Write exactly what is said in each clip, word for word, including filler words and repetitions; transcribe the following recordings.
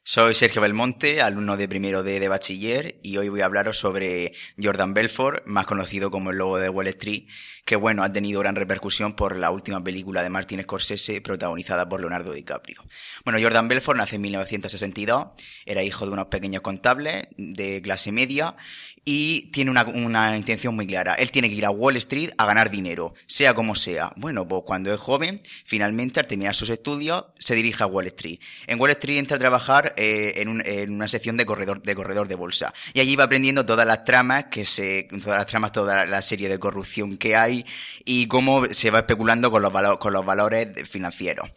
Soy Sergio Belmonte, alumno de primero D de bachiller, y hoy voy a hablaros sobre Jordan Belfort, más conocido como el Lobo de Wall Street, que bueno, ha tenido gran repercusión por la última película de Martin Scorsese, protagonizada por Leonardo DiCaprio. Bueno, Jordan Belfort nace en mil novecientos sesenta y dos, era hijo de unos pequeños contables de clase media, y tiene una, una intención muy clara. Él tiene que ir a Wall Street a ganar dinero, sea como sea. Bueno, pues cuando es joven, finalmente, al terminar sus estudios, se dirige a Wall Street. En Wall Street entra a trabajar eh, en, un, en una sección de corredor, de corredor de bolsa. Y allí va aprendiendo todas las tramas que se, todas las tramas, toda la serie de corrupción que hay y cómo se va especulando con los, valo, con los valores financieros.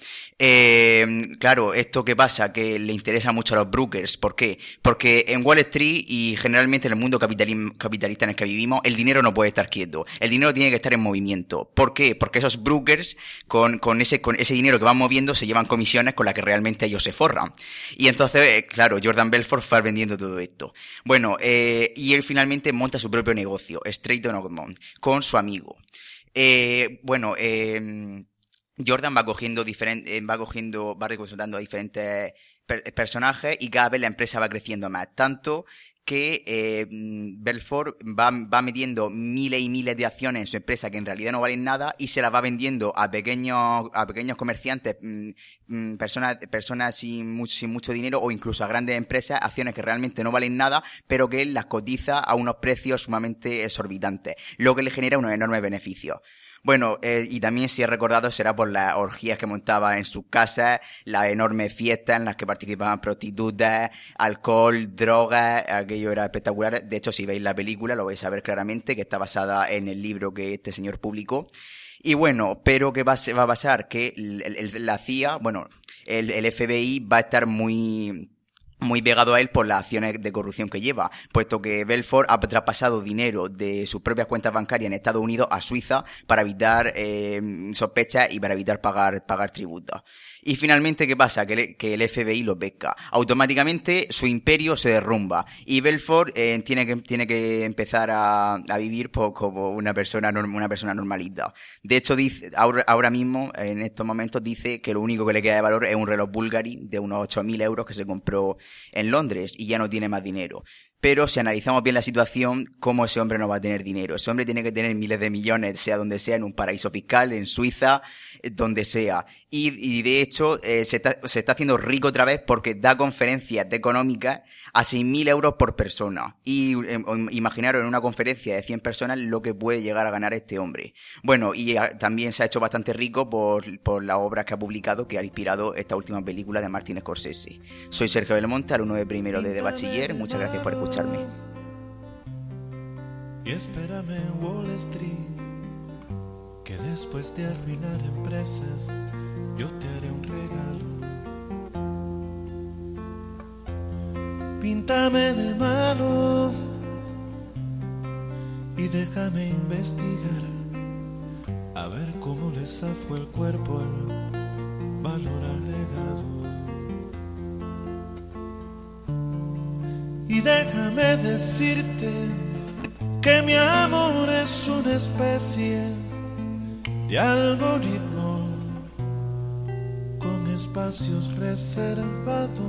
Eh, claro, esto que pasa, que le interesa mucho a los brokers. ¿Por qué? Porque en Wall Street y generalmente en el mundo capitalista en el que vivimos, el dinero no puede estar quieto. El dinero tiene que estar en movimiento. ¿Por qué? Porque esos brokers, con, con ese, con ese dinero que van moviendo, se llevan comisiones con las que realmente ellos se forran. Y entonces, claro, Jordan Belfort fue vendiendo todo esto. Bueno, eh, y él finalmente monta su propio negocio, Stratton Oakmont, con su amigo. Eh, bueno, eh, Jordan va cogiendo diferentes, va cogiendo, va representando a diferentes per personajes y cada vez la empresa va creciendo más. Tanto que eh, Belfort va, va metiendo miles y miles de acciones en su empresa que en realidad no valen nada y se las va vendiendo a pequeños a pequeños comerciantes, mmm, personas personas sin mucho, sin mucho dinero o incluso a grandes empresas, acciones que realmente no valen nada, pero que él las cotiza a unos precios sumamente exorbitantes, lo que le genera unos enormes beneficios. Bueno, eh, y también si he recordado será por las orgías que montaba en sus casas, las enormes fiestas en las que participaban prostitutas, alcohol, drogas, aquello era espectacular. De hecho, si veis la película lo vais a ver claramente que está basada en el libro que este señor publicó. Y bueno, pero ¿qué va a pasar? Que el, el, la C I A, bueno, el, el F B I va a estar muy... muy pegado a él por las acciones de corrupción que lleva, puesto que Belfort ha traspasado dinero de sus propias cuentas bancarias en Estados Unidos a Suiza para evitar eh, sospechas y para evitar pagar pagar tributos. Y finalmente, ¿qué pasa? Que, le, que el F B I lo pesca. Automáticamente su imperio se derrumba y Belfort eh, tiene que tiene que empezar a, a vivir pues, como una persona una persona normalita. De hecho, dice ahora, ahora mismo, en estos momentos, dice que lo único que le queda de valor es un reloj Bulgari de unos ocho mil euros que se compró en Londres y ya no tiene más dinero. Pero si analizamos bien la situación, ¿cómo ese hombre no va a tener dinero? Ese hombre tiene que tener miles de millones, sea donde sea, en un paraíso fiscal, en Suiza, donde sea. Y, y de hecho, eh, se, está, se está haciendo rico otra vez porque da conferencias de económicas a seis mil euros por persona. Y eh, imaginaros en una conferencia de cien personas lo que puede llegar a ganar este hombre. Bueno, y a, también se ha hecho bastante rico por, por las obras que ha publicado que ha inspirado esta última película de Martin Scorsese. Soy Sergio Belmonte, alumno de primero D de bachiller. Muchas gracias por escuchar. Y espérame en Wall Street, que después de arruinar empresas, yo te haré un regalo. Píntame de malo y déjame investigar, a ver cómo le zafó el cuerpo al valor agregado. Y déjame decirte que mi amor es una especie de algoritmo con espacios reservados.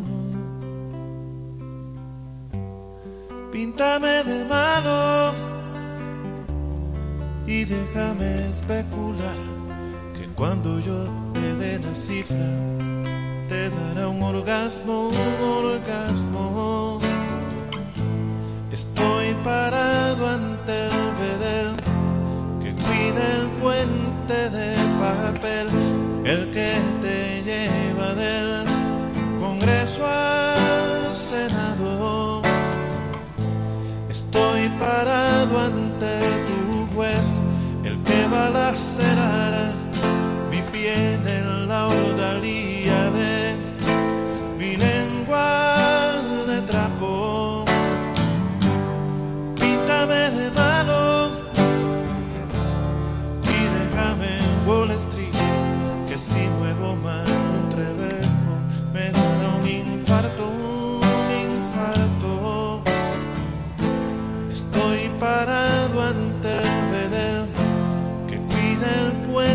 Píntame de malo y déjame especular que cuando yo te dé la cifra te dará un orgasmo, un orgasmo. Estoy parado ante el bedel que cuida el puente de papel, el que te lleva del Congreso al Senado. Estoy parado ante tu juez, el que va a lacerar mi piel en la odalía de mi lengua de trapo. Píntame de malo y déjame en Wall Street, que si muevo mal un reverjo me dará un infarto, un infarto. Estoy parado ante el bedel que cuida el puente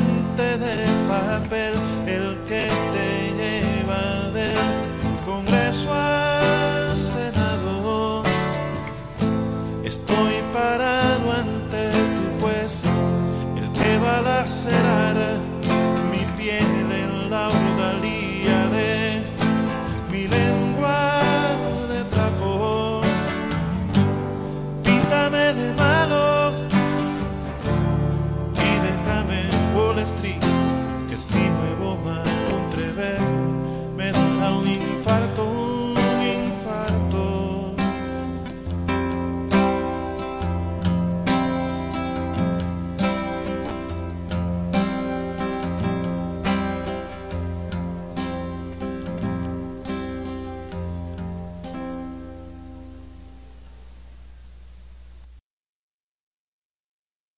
la odalía de mi lengua de trapo. Píntame de malo y déjame en Wall Street, que si